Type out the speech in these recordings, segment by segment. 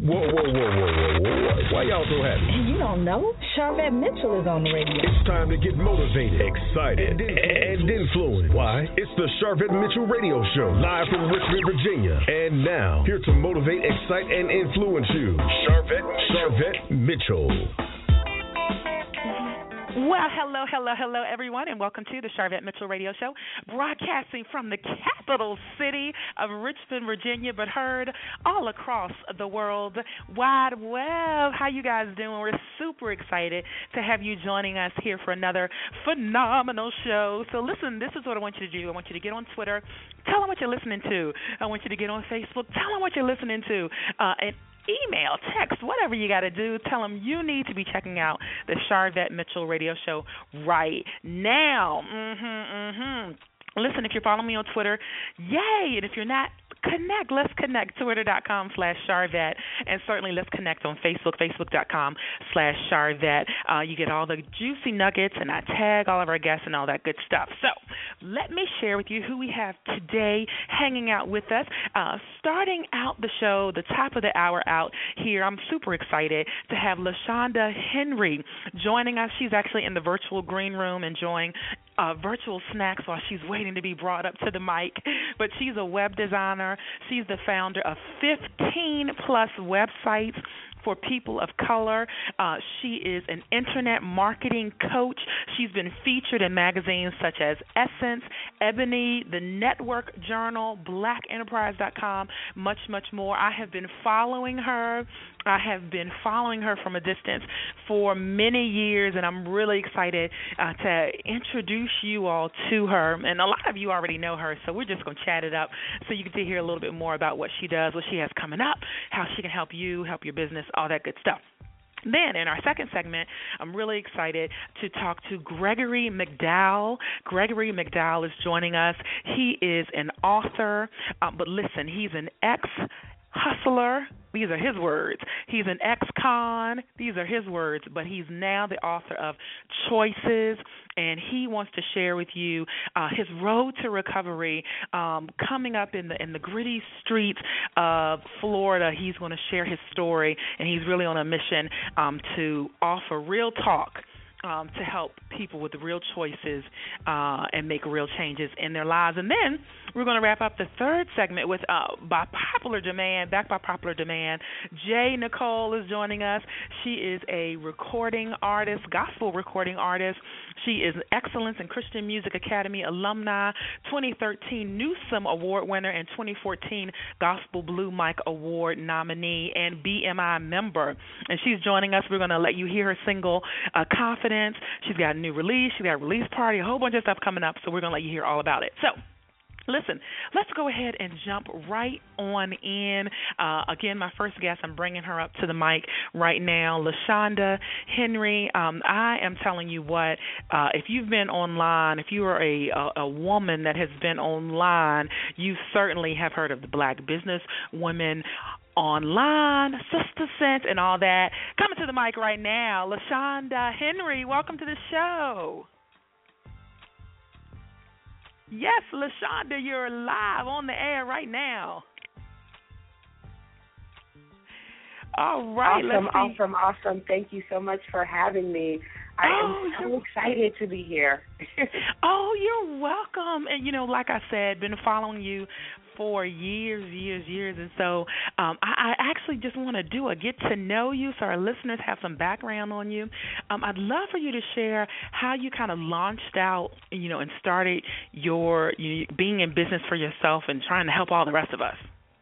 Whoa, whoa, whoa, whoa, whoa, whoa. Why y'all so happy? You don't know? Charvette Mitchell is on the radio. It's time to get motivated, excited, and influenced. Why? It's the Charvette Mitchell Radio Show, live from Richmond, Virginia. And now, here to motivate, excite, and influence you, Charvette Mitchell. Well, hello, everyone, and welcome to the Charvette Mitchell Radio Show, broadcasting from the capital city of Richmond, Virginia, but heard all across the world wide web. How you guys doing? We're super excited to have you joining us here for another phenomenal show. So listen, this is what I want you to do. I want you to get on Twitter, tell them what you're listening to. I want you to get on Facebook, tell them what you're listening to, and email, text, whatever you got to do. Tell them you need to be checking out the Charvette Mitchell Radio Show right now. Listen, if you're following me on Twitter, yay. And if you're not, connect. Let's connect. Twitter.com/Charvette. And certainly let's connect on Facebook, Facebook.com/Charvette. You get all the juicy nuggets, and I tag all of our guests and all that good stuff. So let me share with you who we have today hanging out with us. Starting out the show, the top of the hour out here, I'm super excited to have LaShonda Henry joining us. She's actually in the virtual green room enjoying virtual snacks while she's waiting to be brought up to the mic. But she's a web designer. She's the founder of 15-plus websites for people of color. She is an internet marketing coach. She's been featured in magazines such as Essence, Ebony, The Network Journal, BlackEnterprise.com, much, much more. I have been following her. From a distance for many years, and I'm really excited to introduce you all to her. And a lot of you already know her, so we're just going to chat it up so you get to hear a little bit more about what she does, what she has coming up, how she can help you, help your business, all that good stuff. Then, in our second segment, I'm really excited to talk to Gregory McDowell. Gregory McDowell is joining us. He is an author, but listen, he's an ex-hustler. These are his words. He's an ex-con. These are his words, but he's now the author of Choices, and he wants to share with you his road to recovery coming up in the gritty streets of Florida. He's going to share his story, and he's really on a mission to offer real talk to help people with real choices and make real changes in their lives. And then we're going to wrap up the third segment with, backed by popular demand, Jay Nicole is joining us. She is a recording artist, gospel recording artist. She is an Excellence in Christian Music Academy alumni, 2013 Newsom Award winner, and 2014 Gospel Blue Mic Award nominee and BMI member. And she's joining us. We're going to let you hear her single, Confidence. She's got a new release. She's got a release party, a whole bunch of stuff coming up, so we're going to let you hear all about it. So, listen, let's go ahead and jump right on in. Again, my first guest, I'm bringing her up to the mic right now, LaShonda Henry. I am telling you what, if you've been online, if you are a woman that has been online, you certainly have heard of the Black Business Women Online, Sister Sense, and all that. Coming to the mic right now, LaShonda Henry, welcome to the show. Yes, LaShonda, you're live on the air right now. All right. Awesome. Thank you so much for having me. I am so excited to be here. Oh, you're welcome. And, like I said, been following you for years, and so I actually just want to do a get to know you so our listeners have some background on you. I'd love for you to share how you kind of launched out, and started your being in business for yourself and trying to help all the rest of us.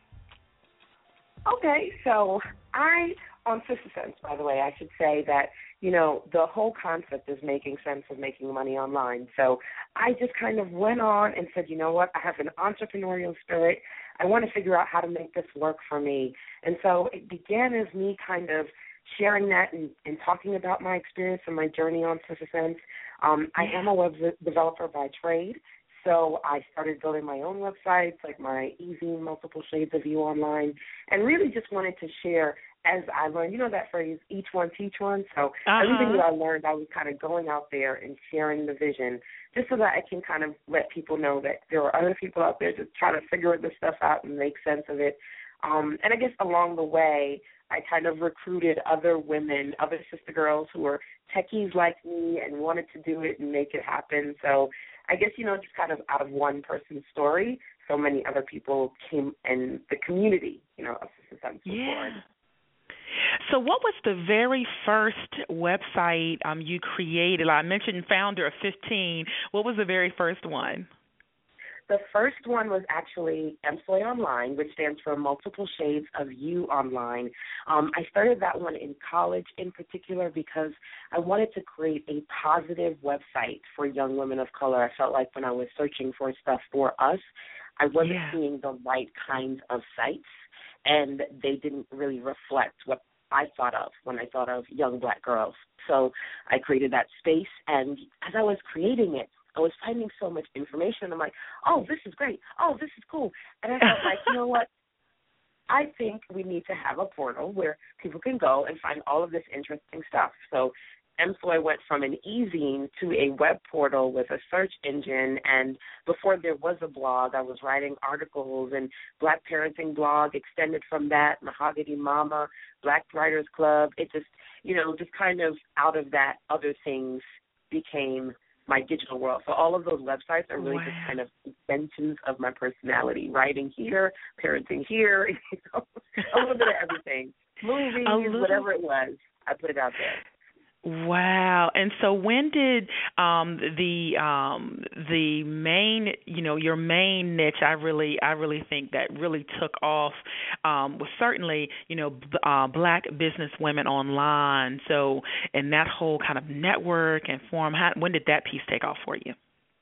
Okay, so on Sister Sense, by the way, I should say that, the whole concept is making sense of making money online. So I just kind of went on and said, you know what, I have an entrepreneurial spirit. I want to figure out how to make this work for me. And so it began as me kind of sharing that and talking about my experience and my journey on Sister Sense. I am a web developer by trade. So I started building my own websites, like my Easy Multiple Shades of You online, and really just wanted to share as I learned. You know that phrase, each one teach one? So everything that I learned, I was kind of going out there and sharing the vision just so that I can kind of let people know that there are other people out there just trying to figure this stuff out and make sense of it. And I guess along the way, I kind of recruited other women, other sister girls who were techies like me and wanted to do it and make it happen. So I guess, just kind of out of one person's story, so many other people came, and the community, of Sister Sense was born. So what was the very first website you created? I mentioned founder of 15. What was the very first one? The first one was actually MSOY Online, which stands for Multiple Shades of You Online. I started that one in college in particular because I wanted to create a positive website for young women of color. I felt like when I was searching for stuff for us, I wasn't seeing the right kinds of sites, and they didn't really reflect what I thought of when I thought of young black girls. So I created that space, and as I was creating it, I was finding so much information. I'm like, oh, this is great. Oh, this is cool. And I felt like, you know what? I think we need to have a portal where people can go and find all of this interesting stuff. So MSOY went from an e-zine to a web portal with a search engine, and before there was a blog, I was writing articles, and Black Parenting Blog extended from that, Mahogany Mama, Black Writers Club. It just, just kind of out of that, other things became my digital world. So all of those websites are really just kind of extensions of my personality. Writing here, parenting here, a little bit of everything. Movies, whatever it was, I put it out there. Wow. And so when did the main, your main niche, I really think that really took off was certainly, Black business women online. So, and that whole kind of network and forum, when did that piece take off for you?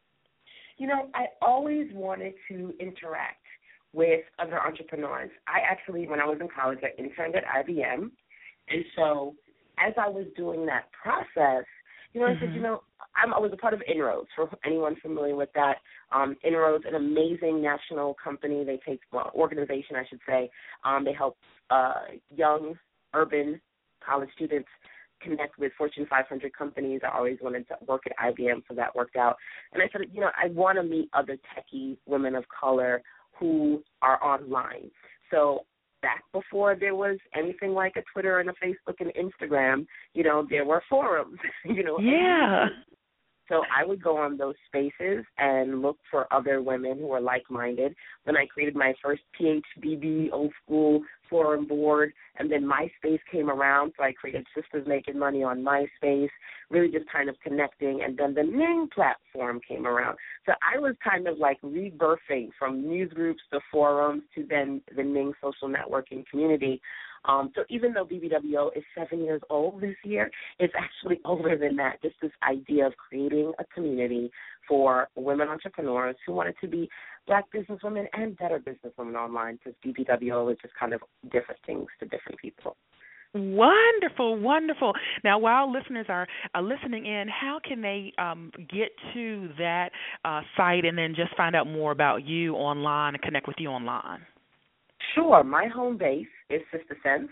I always wanted to interact with other entrepreneurs. I actually, when I was in college, I interned at IBM. And so as I was doing that process, I said, I was a part of Inroads, for anyone familiar with that. Inroads, an amazing national company. They take, organization, I should say. They help young, urban college students connect with Fortune 500 companies. I always wanted to work at IBM, so that worked out. And I said, I want to meet other techie women of color who are online. So back before there was anything like a Twitter and a Facebook and Instagram, there were forums, Yeah. So I would go on those spaces and look for other women who were like-minded. Then I created my first PHBB old school forum board, and then MySpace came around, so I created Sisters Making Money on MySpace, really just kind of connecting, and then the Ning platform came around. So I was kind of like rebirthing from news groups to forums to then the Ning social networking community. So even though BBWO is 7 years old this year, it's actually older than that, just this idea of creating a community for women entrepreneurs who wanted to be Black businesswomen and better businesswomen online, because BBWO is just kind of different things to different people. Wonderful, wonderful. Now, while listeners are listening in, how can they get to that site and then just find out more about you online and connect with you online? Sure. My home base is Sister Sense,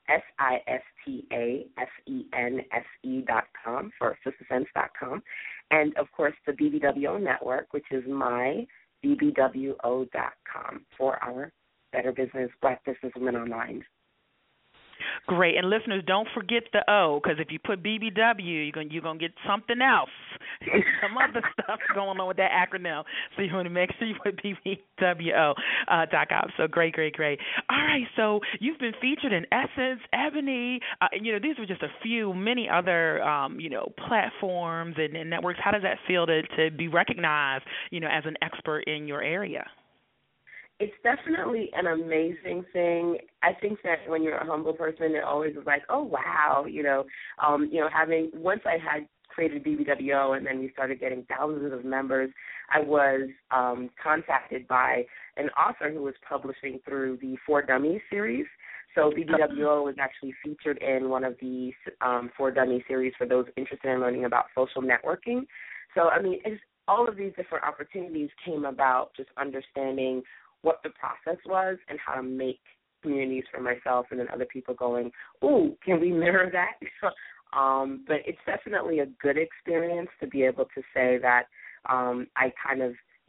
SISTASENSE.com, for sistersense.com. And, of course, the BBWO network, which is mybbwo.com, for our Better Business, Black Businesswomen Online. Great. And listeners, don't forget the O, because if you put BBW, you're gonna get something else. Some other stuff going on with that acronym. So you want to make sure you put BBWO.com. So great. All right. So you've been featured in Essence, Ebony. These were just a few, many other, platforms and networks. How does that feel to be recognized, as an expert in your area? It's definitely an amazing thing. I think that when you're a humble person, it always is like, oh, wow, once I had created BBWO and then we started getting thousands of members, I was contacted by an author who was publishing through the For Dummies series. So BBWO was actually featured in one of the For Dummies series for those interested in learning about social networking. So, all of these different opportunities came about just understanding what the process was and how to make communities for myself and then other people going, ooh, can we mirror that? But it's definitely a good experience to be able to say that I kind of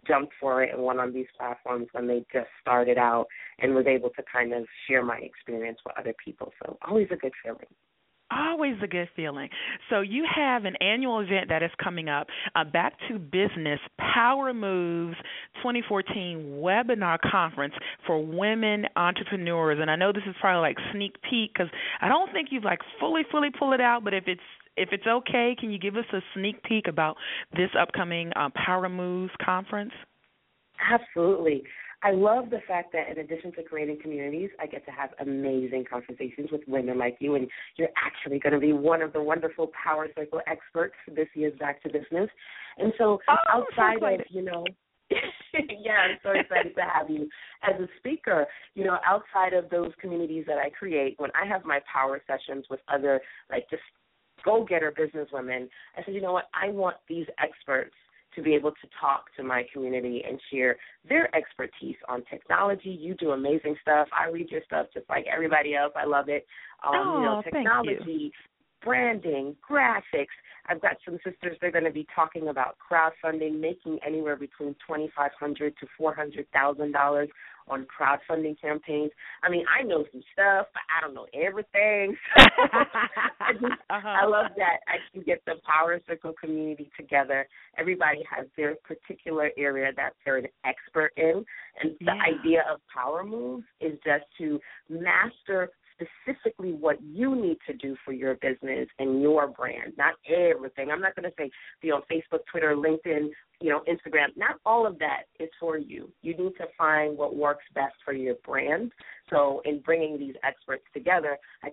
jumped for it and went on these platforms when they just started out and was able to kind of share my experience with other people. So always a good feeling. Always a good feeling. So you have an annual event that is coming up, Back to Business Power Moves 2014 webinar conference for women entrepreneurs. And I know this is probably like sneak peek because I don't think you've like fully pulled it out, but if it's okay, can you give us a sneak peek about this upcoming Power Moves conference? Absolutely. I love the fact that in addition to creating communities, I get to have amazing conversations with women like you, and you're actually going to be one of the wonderful Power Circle experts for this year's Back to Business. And so outside of, yeah, I'm so excited to have you as a speaker. Outside of those communities that I create, when I have my power sessions with other, like, just go-getter business women, I said, you know what, I want these experts to be able to talk to my community and share their expertise on technology. You do amazing stuff. I read your stuff just like everybody else. I love it. Technology, branding, graphics. I've got some sisters, they're going to be talking about crowdfunding, making anywhere between $2,500 to $400,000 on crowdfunding campaigns. I mean, I know some stuff, but I don't know everything. I love that I can get the Power Circle community together. Everybody has their particular area that they're an expert in, and the idea of Power Moves is just to master specifically what you need to do for your business and your brand, not everything. I'm not going to say be on Facebook, Twitter, LinkedIn, Instagram. Not all of that is for you. You need to find what works best for your brand. So in bringing these experts together, I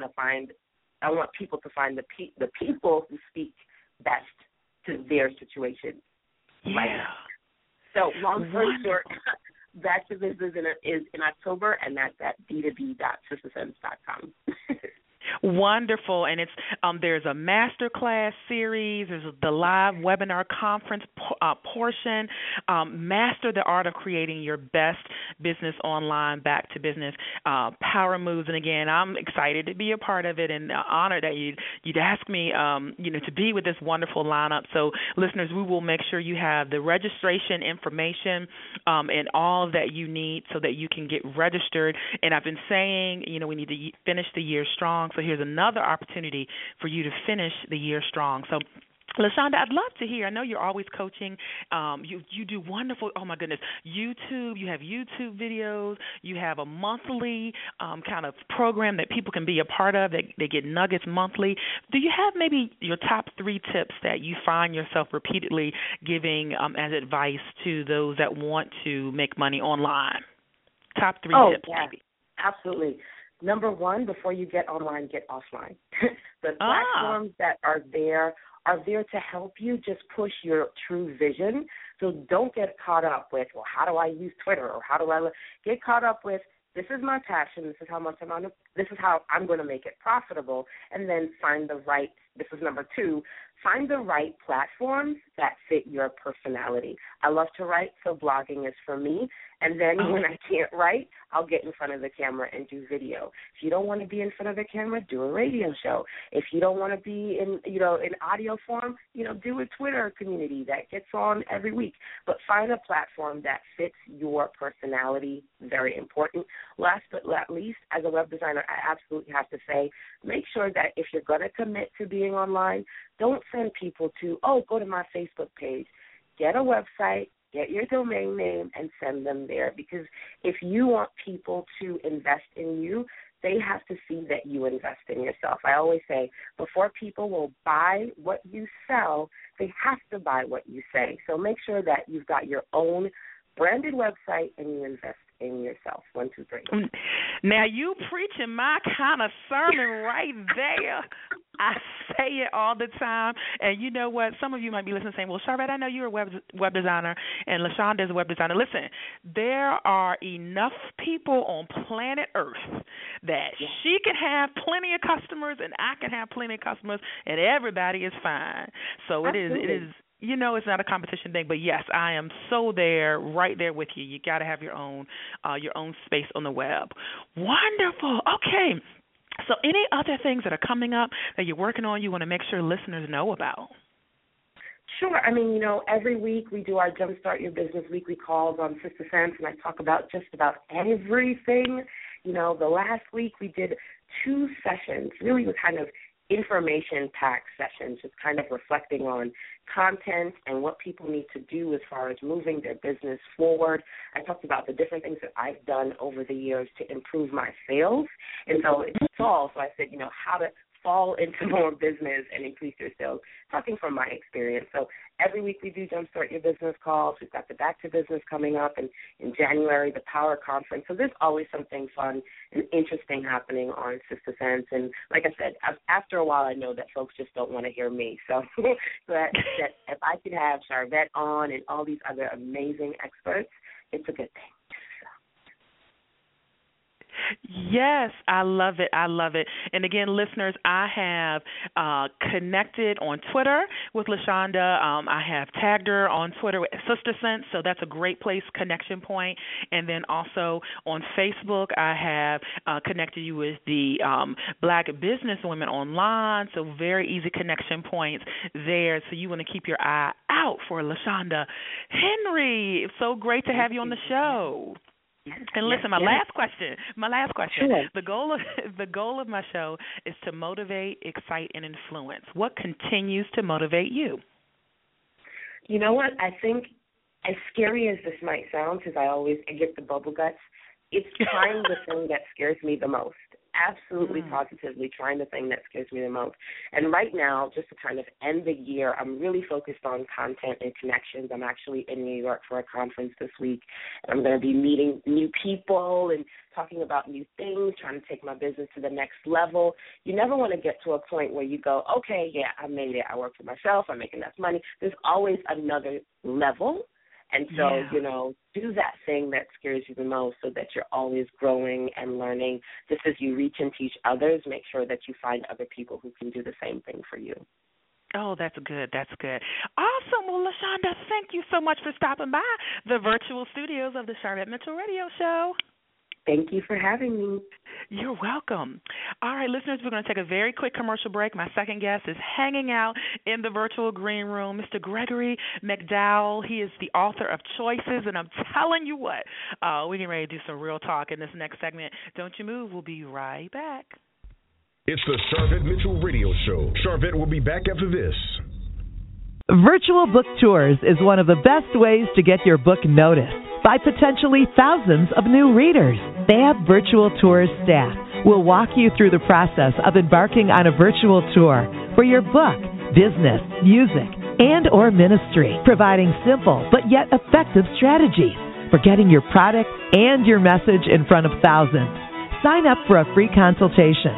want people to find the people who speak best to their situation. Yeah. Right. So long story short, Back to Business is in October, and that's at b2b.sistersense.com. Wonderful, and it's there's a master class series, there's the live webinar conference portion, Master the Art of Creating Your Best Business Online, Back to Business, Power Moves, and again, I'm excited to be a part of it and honored that you'd ask me, to be with this wonderful lineup. So, listeners, we will make sure you have the registration information and all that you need so that you can get registered. And I've been saying, we need to finish the year strong. So here's another opportunity for you to finish the year strong. So, LaShonda, I'd love to hear. I know you're always coaching. You do wonderful, oh, my goodness, YouTube. You have YouTube videos. You have a monthly kind of program that people can be a part of. They get nuggets monthly. Do you have maybe your top 3 tips that you find yourself repeatedly giving as advice to those that want to make money online? Top 3 tips, maybe. Absolutely. Number 1, before you get online, get offline. The platforms that are there to help you just push your true vision. So don't get caught up with, well, how do I use Twitter, or how do I get caught up with, this is my passion, this is how I'm going to make it profitable, and then this is number 2, find the right platforms that fit your personality. I love to write, so blogging is for me. And then when I can't write, I'll get in front of the camera and do video. If you don't want to be in front of the camera, do a radio show. If you don't want to be in audio form, do a Twitter community that gets on every week. But find a platform that fits your personality. Very important. Last but not least, as a web designer, I absolutely have to say, make sure that if you're going to commit to being online, don't send people to, go to my Facebook page. Get a website, get your domain name, and send them there. Because if you want people to invest in you, they have to see that you invest in yourself. I always say, before people will buy what you sell, they have to buy what you say. So make sure that you've got your own branded website and you invest in yourself. 1, 2, 3. Now you preaching my kind of sermon right there. I say it all the time, and you know what? Some of you might be listening saying, well, Sharvette, I know you're a web designer, and LaShonda is a web designer. Listen, there are enough people on planet Earth that she can have plenty of customers, and I can have plenty of customers, and everybody is fine. So Absolutely. it is. It's not a competition thing, but yes, I am so right there with you. You got to have your own space on the web. Wonderful. Okay. So any other things that are coming up that you're working on you want to make sure listeners know about? Sure. I mean, every week we do our Jumpstart Your Business weekly calls on Sister Sense, and I talk about just about everything. The last week we did 2 sessions, really with kind of information-packed sessions, just kind of reflecting on content and what people need to do as far as moving their business forward. I talked about the different things that I've done over the years to improve my sales. And so it's all, so I said, how to fall into more business and increase your sales, talking from my experience. So every week we do Jumpstart Your Business calls. We've got the Back to Business coming up, and in January, the Power Conference. So there's always something fun and interesting happening on Sister Sense. And like I said, after a while, I know that folks just don't want to hear me. So that if I could have Sharvette on and all these other amazing experts, it's a good thing. Yes, I love it. I love it. And again, listeners, I have connected on Twitter with LaShonda. I have tagged her on Twitter with Sister Sense, so that's a great place, connection point. And then also on Facebook, I have connected you with the Black Business Women Online, so very easy connection points there. So you want to keep your eye out for LaShonda Henry. It's so great to have you on the show. And listen, my last question. Sure. The goal of my show is to motivate, excite, and influence. What continues to motivate you? You know what? I think, as scary as this might sound, because I get the bubble guts, it's trying the thing that scares me the most. Absolutely, positively trying the thing that scares me the most. And right now, just to kind of end the year, I'm really focused on content and connections. I'm actually in New York for a conference this week, and I'm going to be meeting new people and talking about new things, trying to take my business to the next level. You never want to get to a point where you go, okay, yeah, I made it. I work for myself. I'm making enough money. There's always another level. And so, do that thing that scares you the most so that you're always growing and learning. Just as you reach and teach others, make sure that you find other people who can do the same thing for you. Oh, that's good. That's good. Awesome. Well, LaShonda, thank you so much for stopping by the virtual studios of the Sharvette Mitchell Radio Show. Thank you for having me. You're welcome. All right, listeners, we're going to take a very quick commercial break. My second guest is hanging out in the virtual green room, Mr. Gregory McDowell. He is the author of Choices, and I'm telling you what, we're getting ready to do some real talk in this next segment. Don't you move. We'll be right back. It's the Sharvette Mitchell Radio Show. Sharvette will be back after this. Virtual book tours is one of the best ways to get your book noticed by potentially thousands of new readers. Fab Virtual Tours staff will walk you through the process of embarking on a virtual tour for your book, business, music, and or ministry, providing simple but yet effective strategies for getting your product and your message in front of thousands. Sign up for a free consultation.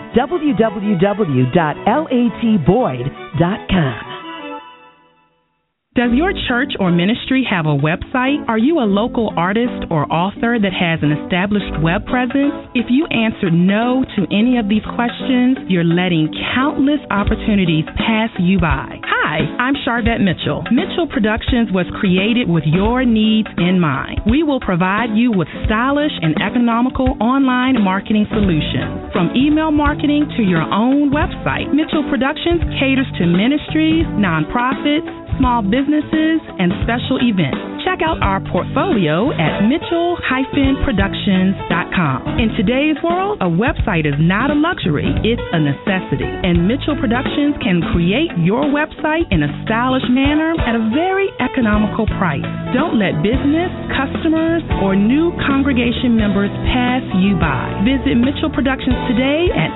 www.latboyd.com. Does your church or ministry have a website? Are you a local artist or author that has an established web presence? If you answered no to any of these questions, you're letting countless opportunities pass you by. Hi, I'm Sharvette Mitchell. Mitchell Productions was created with your needs in mind. We will provide you with stylish and economical online marketing solutions. From email marketing to your own website, Mitchell Productions caters to ministries, nonprofits, small businesses, and special events. Check out our portfolio at mitchell-productions.com. In today's world, a website is not a luxury, it's a necessity. And Mitchell Productions can create your website in a stylish manner at a very economical price. Don't let business, customers, or new congregation members pass you by. Visit Mitchell Productions today at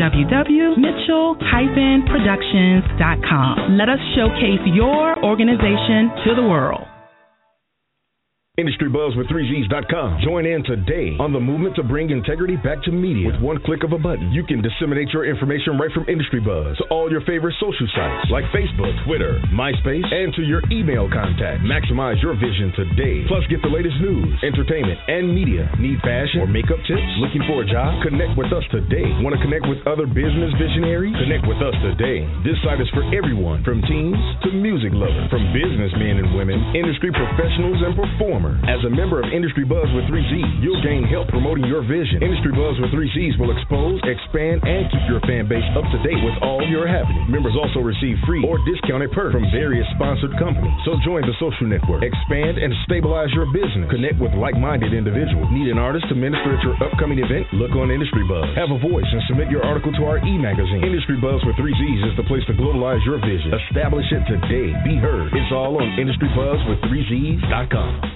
www.mitchell-productions.com. Let us showcase your organization to the world. Industry Buzz with 3Gs.com. Join in today on the movement to bring integrity back to media. With one click of a button, you can disseminate your information right from Industry Buzz to all your favorite social sites like Facebook, Twitter, MySpace, and to your email contact. Maximize your vision today. Plus, get the latest news, entertainment, and media. Need fashion or makeup tips? Looking for a job? Connect with us today. Want to connect with other business visionaries? Connect with us today. This site is for everyone, from teens to music lovers, from businessmen and women, industry professionals, and performers. newcomer. As a member of Industry Buzz with 3Gs, you'll gain help promoting your vision. Industry Buzz with 3Gs will expose, expand, and keep your fan base up to date with all your happenings. Members also receive free or discounted perks from various sponsored companies. So join the social network, expand, and stabilize your business. Connect with like-minded individuals. Need an artist to minister at your upcoming event? Look on Industry Buzz. Have a voice and submit your article to our e-magazine. Industry Buzz with 3Gs is the place to globalize your vision. Establish it today. Be heard. It's all on IndustryBuzzWith3Gs.com.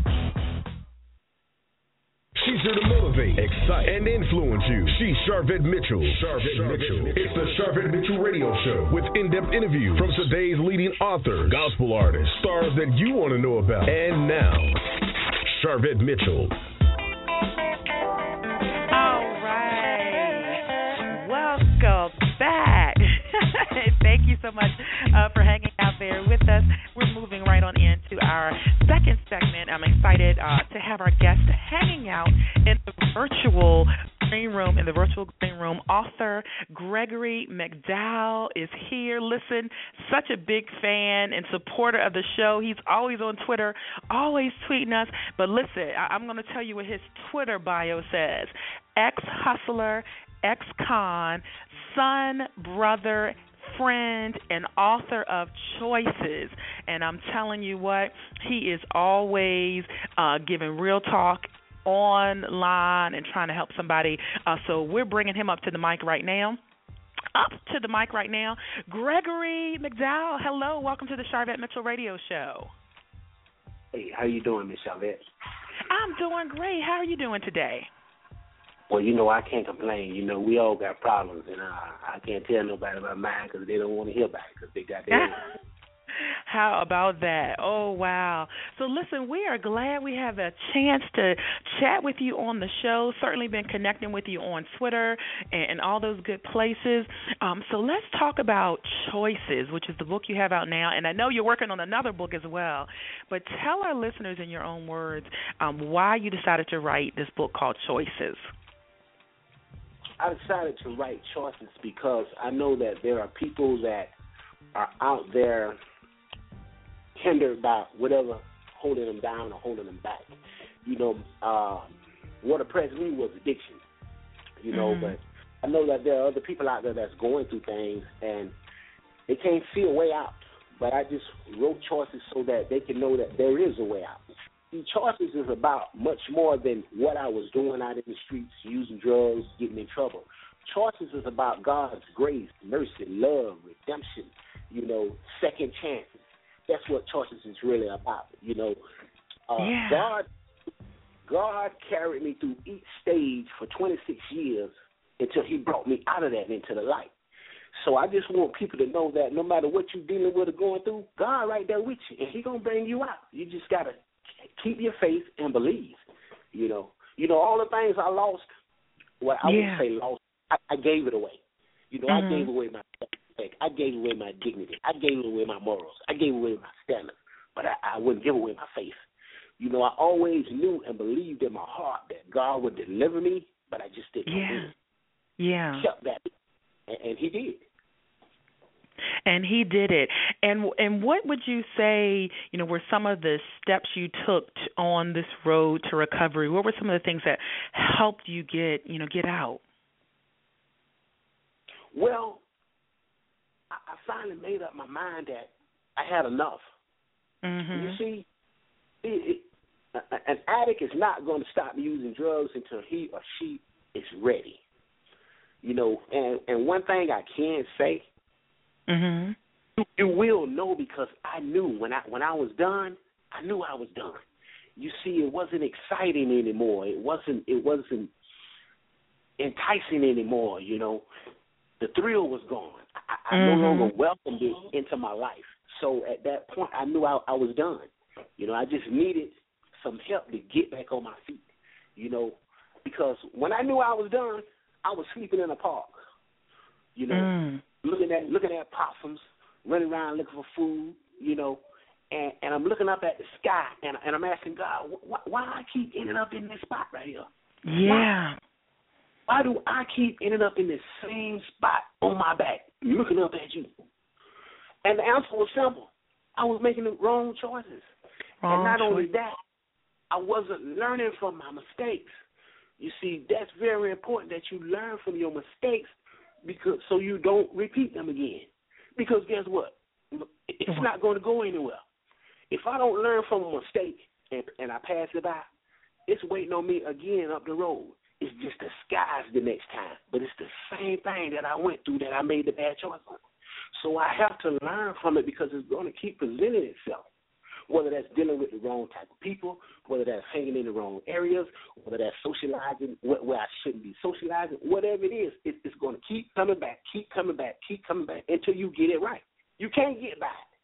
She's here to motivate, excite, and influence you. She's Sharvette Mitchell. It's the Sharvette Mitchell Radio Show with in-depth interviews from today's leading authors, gospel artists, stars that you want to know about. And now, Sharvette Mitchell. All right. Welcome back. Thank you so much for hanging out there with us. We're moving right on into our second segment. I'm excited to have our guest hanging out in the virtual green room. Author Gregory McDowell is here. Listen, such a big fan and supporter of the show. He's always on Twitter, always tweeting us. But listen, I'm going to tell you what his Twitter bio says. Ex-hustler, ex-con, son, brother, friend, and author of Choices. And I'm telling you what, he is always giving real talk online and trying to help somebody. So we're bringing him up to the mic right now. Gregory McDowell, hello. Welcome to the Sharvette Mitchell Radio Show. Hey, how you doing, Miss Sharvette? I'm doing great. How are you doing today? Well, I can't complain. We all got problems, and I can't tell nobody about mine because they don't want to hear about it because they got their own. How about that? Oh, wow. So, listen, we are glad we have a chance to chat with you on the show. Certainly been connecting with you on Twitter and all those good places. So let's talk about Choices, which is the book you have out now. And I know you're working on another book as well. But tell our listeners in your own words why you decided to write this book called Choices. I decided to write Choices because I know that there are people that are out there hindered by whatever holding them down or holding them back. What oppressed me was addiction, but I know that there are other people out there that's going through things and they can't see a way out. But I just wrote Choices so that they can know that there is a way out. See, Choices is about much more than what I was doing out in the streets, using drugs, getting in trouble. Choices is about God's grace, mercy, love, redemption, second chances. That's what Choices is really about, God carried me through each stage for 26 years until he brought me out of that into the light. So I just want people to know that no matter what you're dealing with or going through, God right there with you, and he going to bring you out. You just got to keep your faith and believe, all the things I lost, well, I wouldn't say lost, I gave it away. I gave away my respect. I gave away my dignity. I gave away my morals. I gave away my standards. But I wouldn't give away my faith. I always knew and believed in my heart that God would deliver me, but I just didn't believe it. Yeah. Kept that, and he did. And he did it. And what would you say, were some of the steps you took on this road to recovery? What were some of the things that helped you get out? Well, I finally made up my mind that I had enough. You see, an addict is not going to stop using drugs until he or she is ready. And one thing I can say, you will know because I knew when I was done, I knew I was done. You see, it wasn't exciting anymore. It wasn't enticing anymore. The thrill was gone. I no longer welcomed it into my life. So at that point, I knew I was done. I just needed some help to get back on my feet. Because when I knew I was done, I was sleeping in a park. Looking at possums, running around looking for food. And I'm looking up at the sky, and I'm asking God, why I keep ending up in this spot right here? Yeah. Why do I keep ending up in this same spot on my back, looking up at you? And the answer was simple. I was making the wrong choices. And not only that, I wasn't learning from my mistakes. You see, that's very important that you learn from your mistakes because so you don't repeat them again. Because guess what? It's not going to go anywhere. If I don't learn from a mistake and I pass it by, it's waiting on me again up the road. It's just disguised the next time. But it's the same thing that I went through that I made the bad choice on. So I have to learn from it because it's going to keep presenting itself, whether that's dealing with the wrong type of people, whether that's hanging in the wrong areas, whether that's socializing where I shouldn't be socializing, whatever it is, it's going to keep coming back until you get it right. You can't get by it.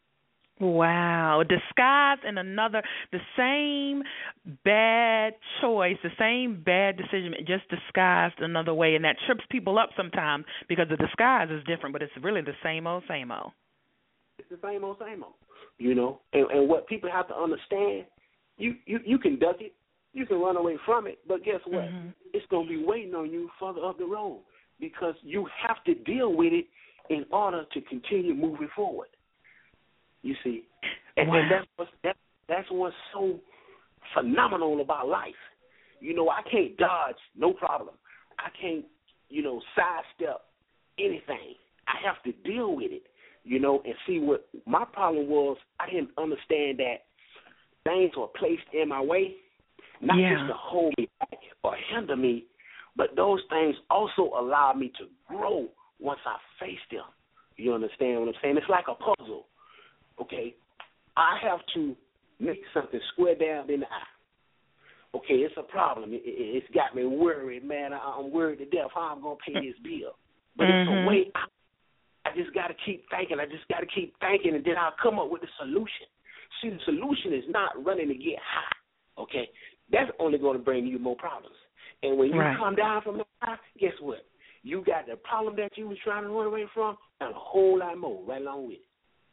Wow. Disguised in the same bad choice, the same bad decision, just disguised another way. And that trips people up sometimes because the disguise is different, but it's really the same old, same old. It's the same old, same old. You know, and what people have to understand, you can duck it, you can run away from it, but guess what? Mm-hmm. It's going to be waiting on you further up the road because you have to deal with it in order to continue moving forward. You see, and that's what's so phenomenal about life. You know, I can't dodge no problem. I can't, sidestep anything. I have to deal with it. And see what my problem was. I didn't understand that things were placed in my way, not just to hold me back or hinder me, but those things also allowed me to grow once I faced them. You understand what I'm saying? It's like a puzzle, okay? I have to make something square down in the eye. Okay, it's a problem. It's got me worried, man. I'm worried to death how I'm going to pay this bill. But it's a way out. I just got to keep thinking, and then I'll come up with a solution. See, the solution is not running to get high, okay? That's only going to bring you more problems. And when you come down from the high, guess what? You got the problem that you was trying to run away from and a whole lot more right along with it.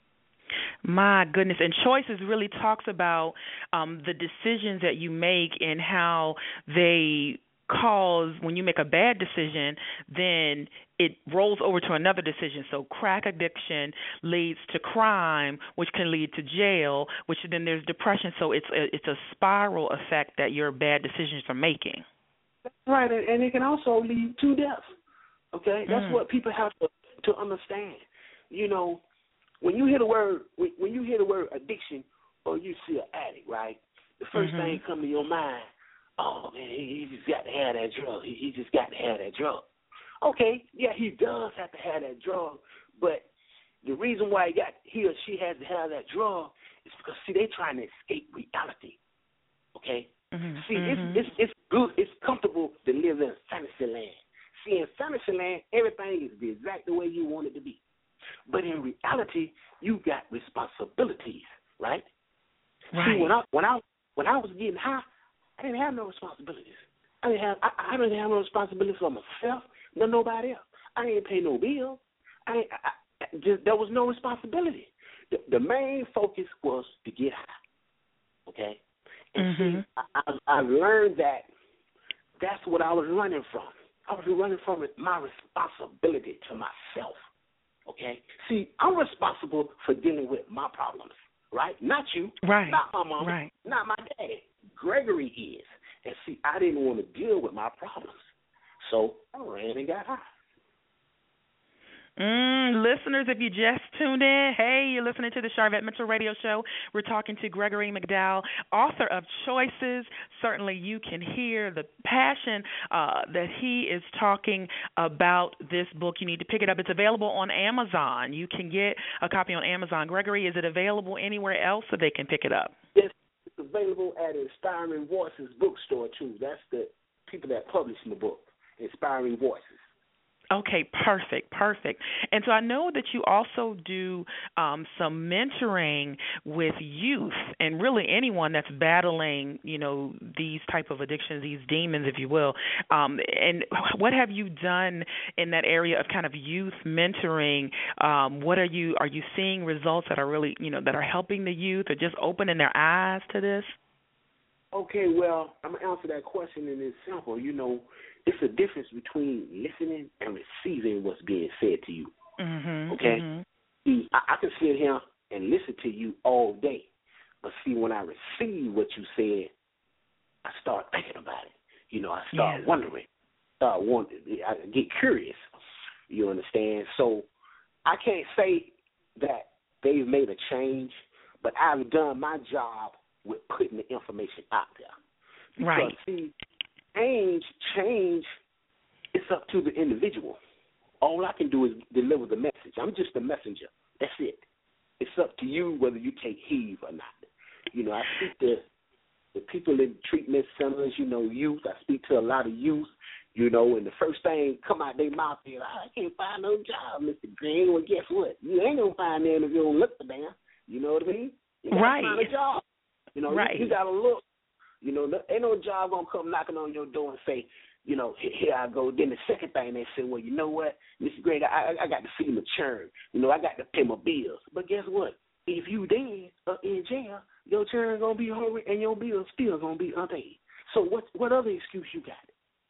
My goodness. And Choices really talks about the decisions that you make and how they cause, when you make a bad decision, then it rolls over to another decision. So crack addiction leads to crime, which can lead to jail, which then there's depression. So it's a spiral effect that your bad decisions are making. That's right, and it can also lead to death. Okay, that's what people have to understand. When you hear the word addiction, or you see an addict, right? The first thing come to your mind, oh man, he just got to have that drug. He just got to have that drug. Okay, yeah, he does have to have that drug, but the reason why he or she has to have that drug is because they trying to escape reality. Okay, it's good, it's comfortable to live in fantasy land. See, in fantasy land, everything is the exact way you want it to be. But in reality, you got responsibilities, right? See, when I was getting high, I didn't have no responsibilities. I didn't have no responsibility for myself, nor nobody else. I didn't pay no bills. There was no responsibility. The main focus was to get high. Okay, and see, I learned that that's what I was running from. I was running from my responsibility to myself. Okay? See, I'm responsible for dealing with my problems, right? Not you, not my mom, not my daddy. Gregory is. And see, I didn't want to deal with my problems. So I ran and got high. Listeners, if you just tuned in, hey, you're listening to the Sharvette Mitchell Radio Show. We're talking to Gregory McDowell, author of Choices. Certainly you can hear the passion that he is talking about this book. You need to pick it up. It's available on Amazon. You can get a copy on Amazon. Gregory, is it available anywhere else so they can pick it up? Yes, it's available at Inspiring Voices bookstore, too. That's the people that publish the book, Inspiring Voices. Okay, perfect. And so I know that you also do some mentoring with youth and really anyone that's battling, these type of addictions, these demons, if you will. And what have you done in that area of kind of youth mentoring? What are you seeing results that are really, that are helping the youth or just opening their eyes to this? Okay, well, I'm going to answer that question in this simple. It's a difference between listening and receiving what's being said to you. Okay? See, I can sit here and listen to you all day. But see, when I receive what you said, I start thinking about it. I start wondering, I get curious. You understand? So I can't say that they've made a change, but I've done my job with putting the information out there. Because, see, change, it's up to the individual. All I can do is deliver the message. I'm just a messenger. That's it. It's up to you whether you take heed or not. I speak to the people in treatment centers, youth. I speak to a lot of youth, and the first thing come out their mouth is, I can't find no job, Mr. Green. Well, guess what? You ain't going to find them if you don't look for them. You know what I mean? You got to find a job. You got to look. Ain't no job going to come knocking on your door and say, here I go. Then the second thing they say, well, you know what, Mr. Greg, I got to see my churn. I got to pay my bills. But guess what? If you dead or in jail, your churn going to be hungry and your bills still going to be unpaid. So what other excuse you got?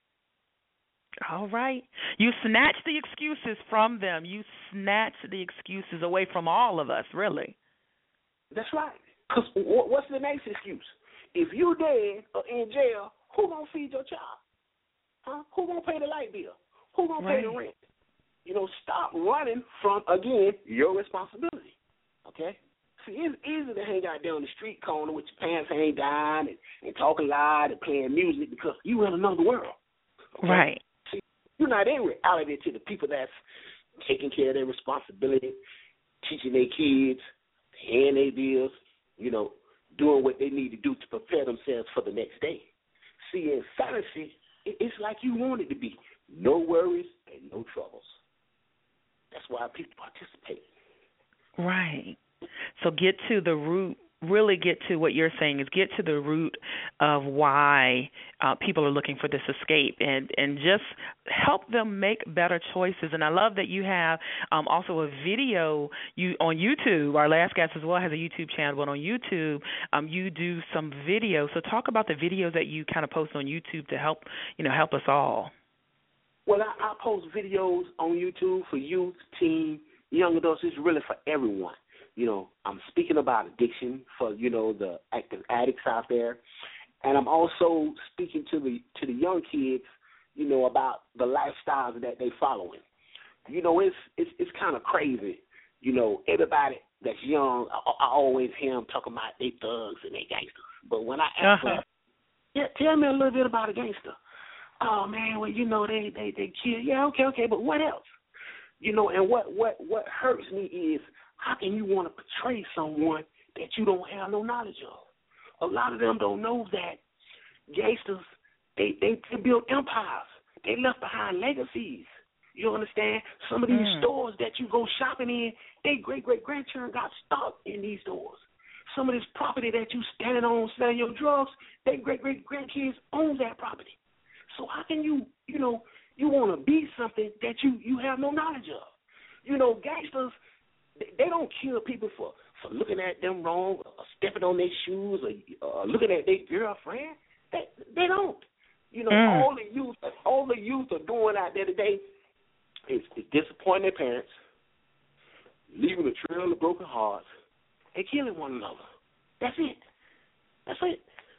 All right. You snatch the excuses from them. You snatch the excuses away from all of us, really. That's right. Because what's the next excuse? If you dead or in jail, who going to feed your child? Huh? Who going to pay the light bill? Who going to pay the rent? Stop running from, again, your responsibility. Okay? See, it's easy to hang out there on the street corner with your pants hanging down and talking loud and playing music because you in another world. Okay? Right. See, you're not in reality to the people that's taking care of their responsibility, teaching their kids, paying their bills, doing what they need to do to prepare themselves for the next day. See, in fantasy, it's like you want it to be. No worries and no troubles. That's why people participate. Right. So get to the root, really get to what you're saying is get to the root of why people are looking for this escape and just help them make better choices. And I love that you have also a video on YouTube. Our last guest as well has a YouTube channel, but on YouTube you do some videos. So talk about the videos that you kind of post on YouTube to help us all. Well, I post videos on YouTube for youth, teen, young adults. It's really for everyone. I'm speaking about addiction for, the active addicts out there. And I'm also speaking to the young kids, about the lifestyles that they following. It's kind of crazy. Everybody that's young, I always hear them talking about they thugs and they gangsters. But when I ask them, tell me a little bit about a gangster. Oh, man, well, they kill. Yeah, okay, but what else? And what hurts me is, how can you want to portray someone that you don't have no knowledge of? A lot of them don't know that gangsters, they built empires. They left behind legacies. You understand? Some of these stores that you go shopping in, their great-great-grandchildren got stock in these stores. Some of this property that you standing on selling your drugs, their great-great-grandkids own that property. So how can you want to be something that you have no knowledge of? Gangsters, they don't kill people for looking at them wrong or stepping on their shoes or looking at their girlfriend. They don't. All the youth are doing out there today is disappointing their parents, leaving a trail of broken hearts, and killing one another. That's it.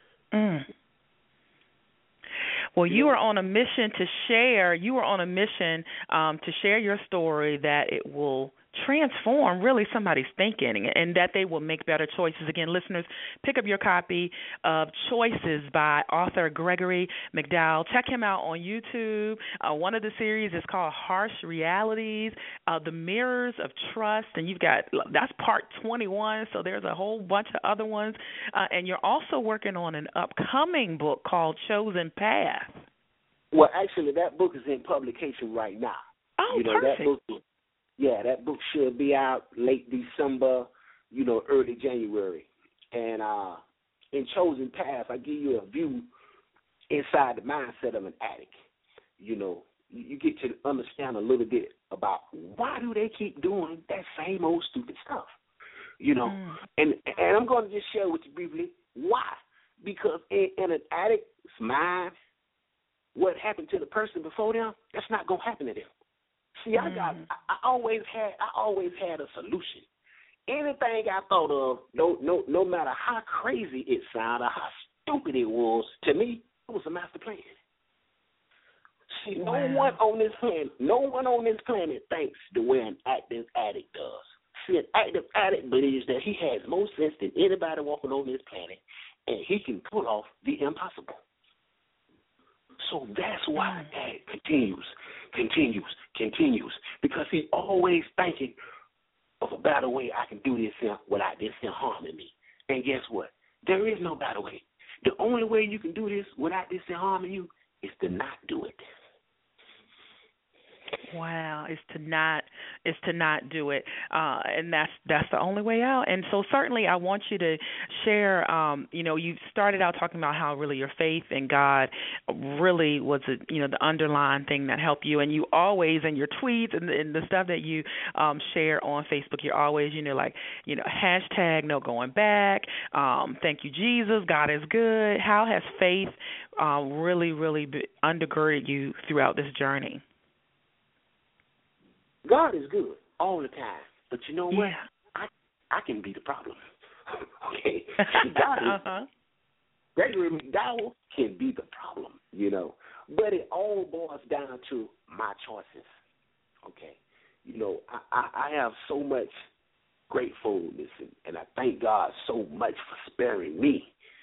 Well, you are on a mission to share. You are on a mission to share your story that it will transform really somebody's thinking and that they will make better choices. Again, listeners, pick up your copy of Choices by author Gregory McDowell. Check him out on YouTube. One of the series is called Harsh Realities, The Mirrors of Trust, and that's part 21, so there's a whole bunch of other ones. And you're also working on an upcoming book called Chosen Path. Well, actually, that book is in publication right now. Oh, perfect. That book should be out late December, early January. And in Chosen Path, I give you a view inside the mindset of an addict. You get to understand a little bit about why do they keep doing that same old stupid stuff. And I'm going to just share with you briefly why. Because in an addict's mind, what happened to the person before them, that's not going to happen to them. See, I always had a solution. Anything I thought of, no matter how crazy it sounded, how stupid it was, to me, it was a master plan. See, no one on this planet thinks the way an active addict does. See, an active addict believes that he has more sense than anybody walking on this planet, and he can pull off the impossible. So that's why an addict continues, because he's always thinking of a better way I can do this without this harming me. And guess what? There is no better way. The only way you can do this without this harming you is to not do it. Wow, is to not do it, and that's the only way out. And so certainly, I want you to share. You started out talking about how really your faith in God really was the underlying thing that helped you. And you always, in your tweets and the stuff that you share on Facebook, you're always hashtag no going back. Thank you, Jesus. God is good. How has faith really undergirded you throughout this journey? God is good all the time, but you know what? Yeah. I can be the problem. Okay, God Gregory McDowell can be the problem, but it all boils down to my choices. Okay, I have so much gratefulness, and I thank God so much for sparing me,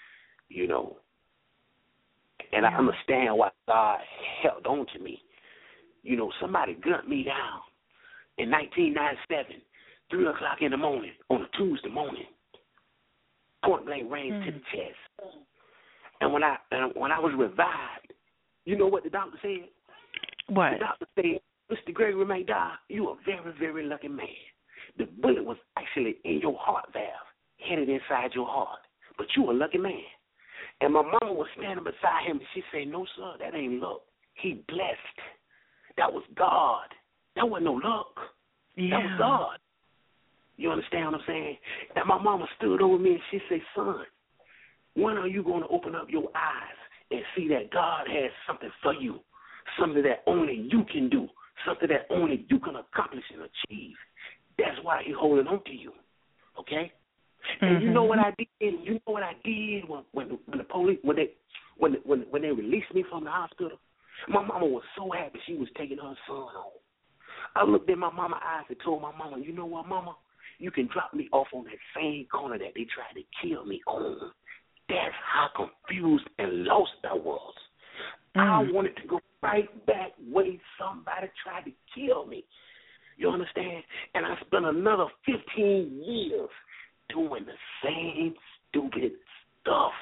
and I understand why God held on to me. Somebody gunned me down in 1997, 3 o'clock in the morning, on a Tuesday morning, point blank range to the chest. And when I was revived, you know what the doctor said? What? The doctor said, Mr. Gregory McDowell, you are a very, very lucky man. The bullet was actually in your heart valve, headed inside your heart, but you a lucky man. And my mama was standing beside him, and she said, no, sir, that ain't luck. He blessed. That was God. That wasn't no luck. Yeah. That was God. You understand what I'm saying? And my mama stood over me and she said, son, when are you going to open up your eyes and see that God has something for you, something that only you can do, something that only you can accomplish and achieve? That's why he's holding on to you, okay? And you know what I did? You know what I did when the police when they released me from the hospital? My mama was so happy she was taking her son home. I looked in my mama's eyes and told my mama, you know what, mama? You can drop me off on that same corner that they tried to kill me on. That's how confused and lost I was. I wanted to go right back where somebody tried to kill me. You understand? And I spent another 15 years doing the same stupid stuff.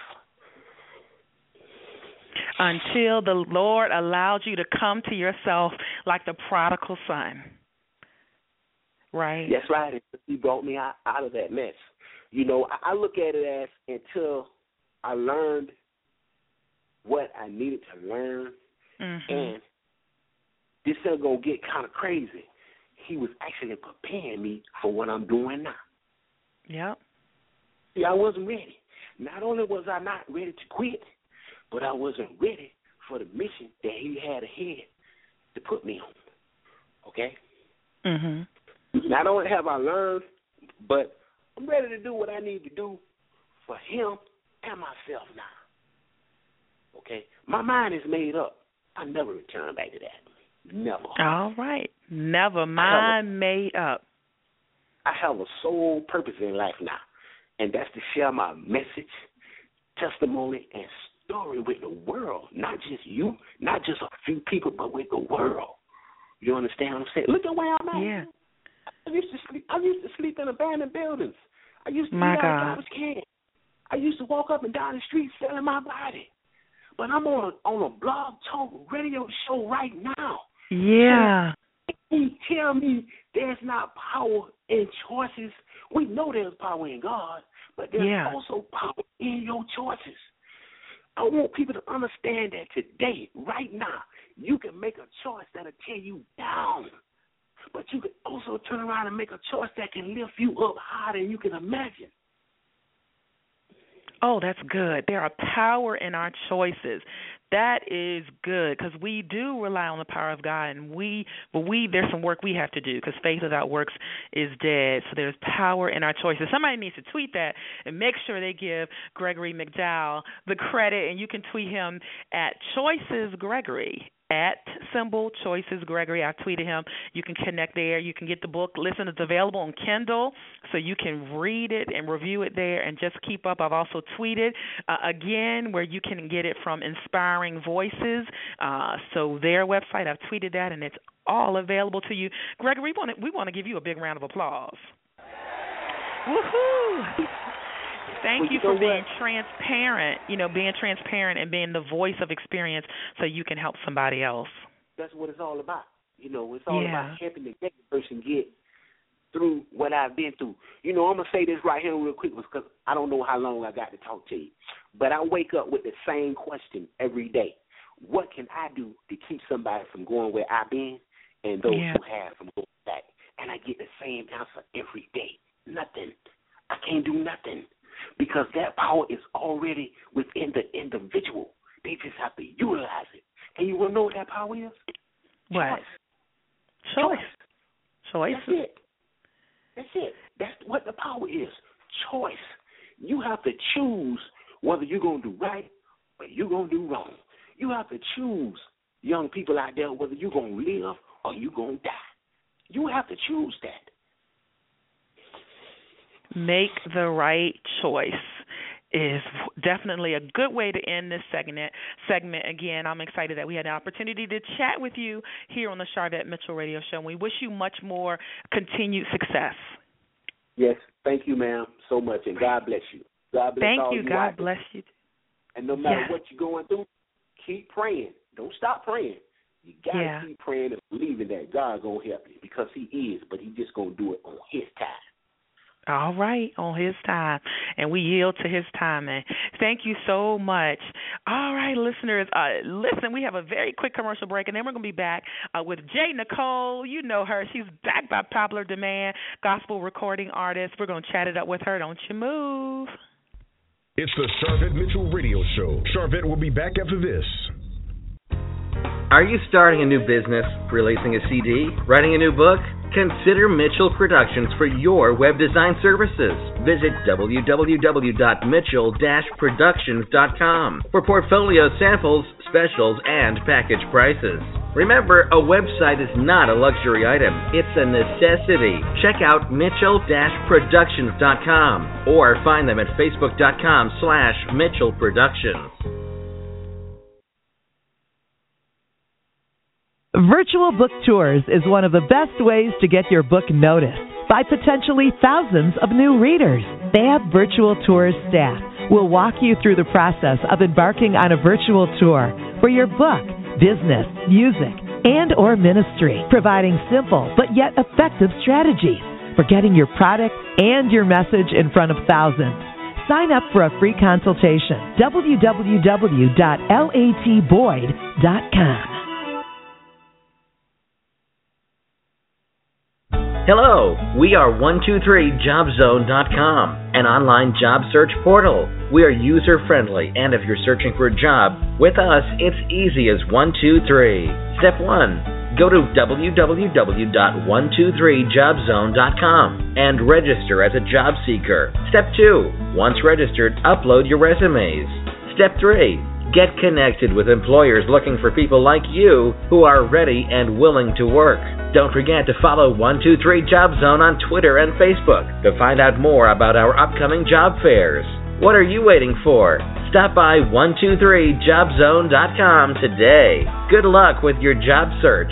Until the Lord allowed you to come to yourself like the prodigal son. Right? That's right. He brought me out of that mess. I look at it as until I learned what I needed to learn, and this is going to get kind of crazy. He was actually preparing me for what I'm doing now. Yep. See, I wasn't ready. Not only was I not ready to quit, but I wasn't ready for the mission that he had ahead to put me on. Okay? Not only have I learned, but I'm ready to do what I need to do for him and myself now. Okay? My mind is made up. I never return back to that. Never. All right. Never mind made up. I have a sole purpose in life now, and that's to share my message, testimony, and story with the world, not just you, not just a few people, but with the world. You understand what I'm saying? Look at where I'm at. Yeah. I used to sleep in abandoned buildings. I used to eat out of garbage cans. I used to walk up and down the street selling my body. But I'm on a blog talk radio show right now. Yeah. You tell me there's not power in choices. We know there's power in God, but there's also power in your choices. I want people to understand that today, right now, you can make a choice that'll tear you down. But you can also turn around and make a choice that can lift you up higher than you can imagine. Oh, that's good. There are power in our choices. That is good, because we do rely on the power of God, and there's some work we have to do, because faith without works is dead. So there's power in our choices. Somebody needs to tweet that and make sure they give Gregory McDowell the credit, and you can tweet him at Choices Gregory. At symbol Choices Gregory. I tweeted him. You can connect there. You can get the book. Listen, it's available on Kindle, so you can read it and review it there and just keep up. I've also tweeted, again, where you can get it from Inspiring Voices. So their website, I've tweeted that, and it's all available to you. Gregory, we want to give you a big round of applause. Woohoo! Thank you for being transparent, being transparent and being the voice of experience so you can help somebody else. That's what it's all about. It's all about helping the next person get through what I've been through. I'm going to say this right here real quick because I don't know how long I got to talk to you. But I wake up with the same question every day. What can I do to keep somebody from going where I've been and those who have from going back? And I get the same answer every day. Nothing. I can't do nothing. Because that power is already within the individual. They just have to utilize it. And you want to know what that power is? What? Choice. That's it. That's what the power is. Choice. You have to choose whether you're going to do right or you're going to do wrong. You have to choose, young people out there, whether you're going to live or you're going to die. You have to choose that. Make the right choice is definitely a good way to end this segment. Again, I'm excited that we had the opportunity to chat with you here on the Sharvette Mitchell Radio Show, and we wish you much more continued success. Yes, thank you, ma'am, so much, and God bless you. God bless thank all you. you. God bless you. And no matter what you're going through, keep praying. Don't stop praying. You got to keep praying and believing that God's going to help you because he is, but he's just going to do it on his time. All right, on his time, and we yield to his timing. Thank you so much. All right, listeners, listen, we have a very quick commercial break, and then we're going to be back with J. Nicole. You know her. She's back by popular demand, gospel recording artist. We're going to chat it up with her. Don't you move. It's the Sharvette Mitchell Radio Show. Sharvette will be back after this. Are you starting a new business, releasing a CD, writing a new book? Consider Mitchell Productions for your web design services. Visit www.mitchell-productions.com for portfolio samples, specials, and package prices. Remember, a website is not a luxury item. It's a necessity. Check out mitchell-productions.com or find them at facebook.com/Mitchell Productions. Virtual Book Tours is one of the best ways to get your book noticed by potentially thousands of new readers. Fab Virtual Tours staff will walk you through the process of embarking on a virtual tour for your book, business, music, and or ministry, providing simple but yet effective strategies for getting your product and your message in front of thousands. Sign up for a free consultation. www.latboyd.com. Hello, we are 123jobzone.com, an online job search portal. We are user-friendly, and if you're searching for a job, with us, it's easy as 1, 2, 3. Step 1, go to www.123jobzone.com and register as a job seeker. Step 2, once registered, upload your resumes. Step 3, get connected with employers looking for people like you who are ready and willing to work. Don't forget to follow 123 Job Zone on Twitter and Facebook to find out more about our upcoming job fairs. What are you waiting for? Stop by 123jobzone.com today. Good luck with your job search.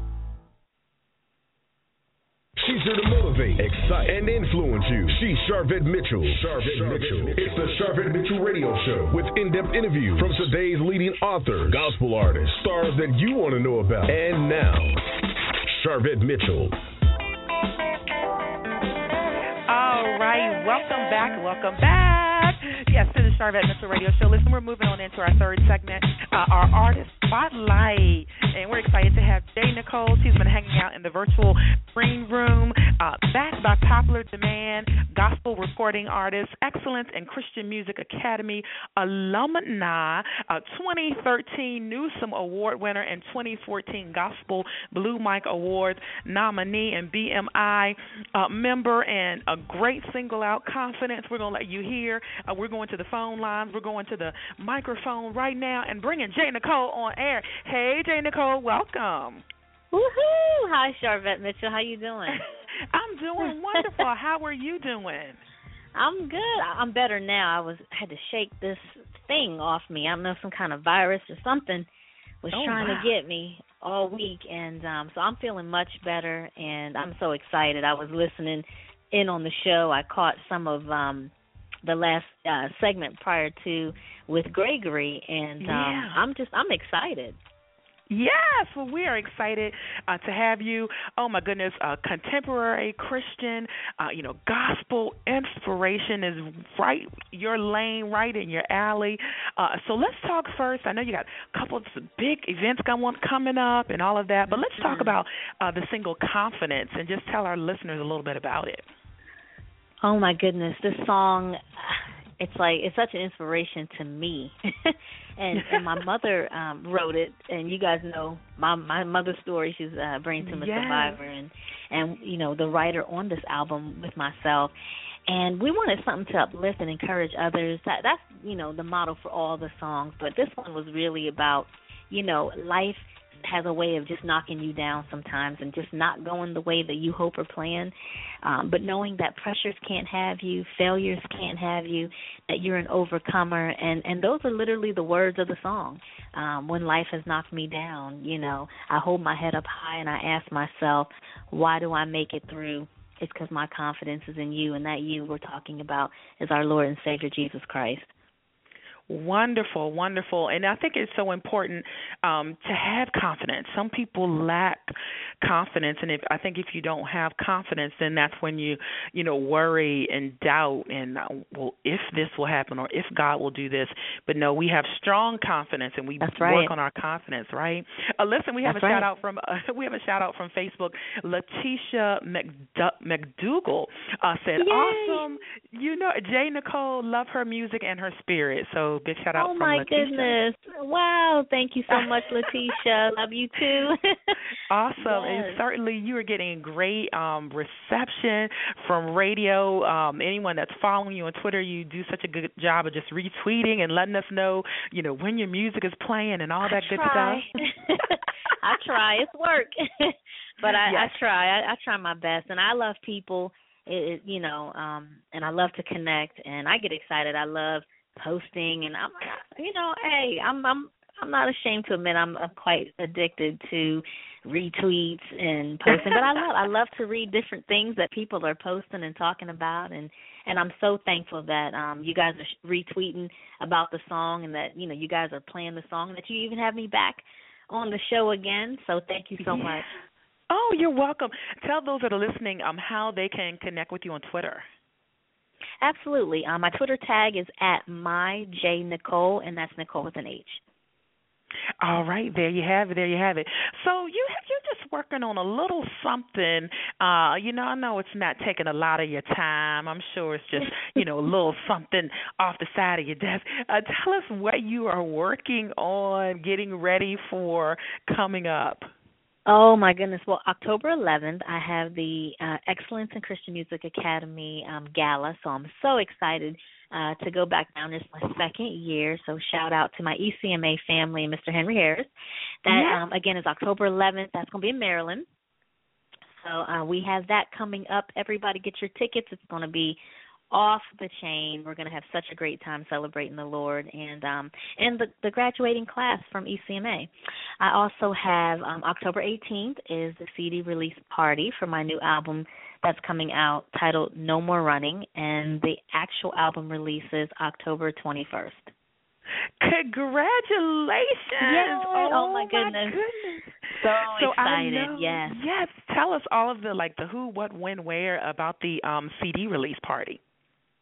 She's here to motivate, excite, and influence you. She's Sharvette Mitchell. It's the Sharvette Mitchell Radio Show with in-depth interviews from today's leading authors, gospel artists, stars that you want to know about. And now, Sharvette Mitchell. All right, welcome back. Yes, to the Sharvette Mitchell Radio Show. Listen, we're moving on into our third segment, our artist Spotlight. And we're excited to have Jay Nicole. She's been hanging out in the virtual green room, backed by popular demand, gospel recording artist, Excellence in Christian Music Academy alumni, 2013 Newsom Award winner, and 2014 Gospel Blue Mic Awards nominee, and BMI member, and a great single out, Confidence. We're going to let you hear. We're going to the phone lines. We're going to the microphone right now and bringing Jay Nicole on air. Hey, Jay Nicole, welcome. Woohoo! Hi, Sharvette Mitchell. How you doing? I'm doing wonderful. How are you doing? I'm good. I'm better now. Had to shake this thing off me. I don't know, some kind of virus or something was trying to get me all week, and so I'm feeling much better, and I'm so excited. I was listening in on the show. I caught some of the last segment prior to with Gregory, and I'm excited. Yes, well, we are excited to have you. Oh, my goodness, contemporary Christian, gospel inspiration is right, your lane, right in your alley. So let's talk first. I know you got a couple of big events coming up and all of that, but let's talk about the single Confidence and just tell our listeners a little bit about it. Oh, my goodness, this song, it's such an inspiration to me. and my mother wrote it, and you guys know my mother's story. She's a brain tumor survivor, and the writer on this album with myself. And we wanted something to uplift and encourage others. That's the model for all the songs. But this one was really about, life has a way of just knocking you down sometimes and just not going the way that you hope or plan, but knowing that pressures can't have you, failures can't have you, that you're an overcomer, and those are literally the words of the song. When life has knocked me down, I hold my head up high and I ask myself, why do I make it through? It's because my confidence is in you, and that you we're talking about is our Lord and Savior, Jesus Christ. Wonderful, wonderful. And I think it's so important to have confidence. Some people lack confidence, and I think if you don't have confidence, then that's when you worry and doubt and, if this will happen or if God will do this. But no, we have strong confidence, and we work on our confidence, right? Listen, we have a shout out from Facebook. Letitia McDougall said, "Yay. Awesome. Jay Nicole, love her music and her spirit." So big shout out from Letitia. Oh, my goodness. Wow. Thank you so much, Letitia. Love you, too. Awesome. Yes. And certainly you are getting great reception from radio. Anyone that's following you on Twitter, you do such a good job of just retweeting and letting us know, when your music is playing and all that good stuff. I try. It's work. But I try. I try my best. And I love people, and I love to connect. And I get excited. I love posting, and I'm not ashamed to admit I'm quite addicted to retweets and posting, but I love to read different things that people are posting and talking about, and I'm so thankful that you guys are retweeting about the song, and that you guys are playing the song, and that you even have me back on the show again. So thank you so much. Oh, you're welcome. Tell those that are listening how they can connect with you on Twitter. Absolutely. My Twitter tag is @myjnicole, and that's Nicole with an H. All right, there you have it. So you're just working on a little something. I know it's not taking a lot of your time. I'm sure it's just a little something off the side of your desk. Tell us what you are working on, getting ready for coming up. Oh, my goodness. Well, October 11th, I have the Excellence in Christian Music Academy Gala, so I'm so excited to go back down. It's my second year, so shout out to my ECMA family and Mr. Henry Harris. That, again, is October 11th. That's going to be in Maryland. So we have that coming up. Everybody get your tickets. It's going to be off the chain. We're going to have such a great time celebrating the Lord and the graduating class from ECMA. I also have October 18th is the CD release party for my new album that's coming out titled No More Running, and the actual album releases October 21st. Congratulations! Yes. Oh my goodness. So excited. Yes. Yes. Tell us all of the who, what, when, where about the CD release party.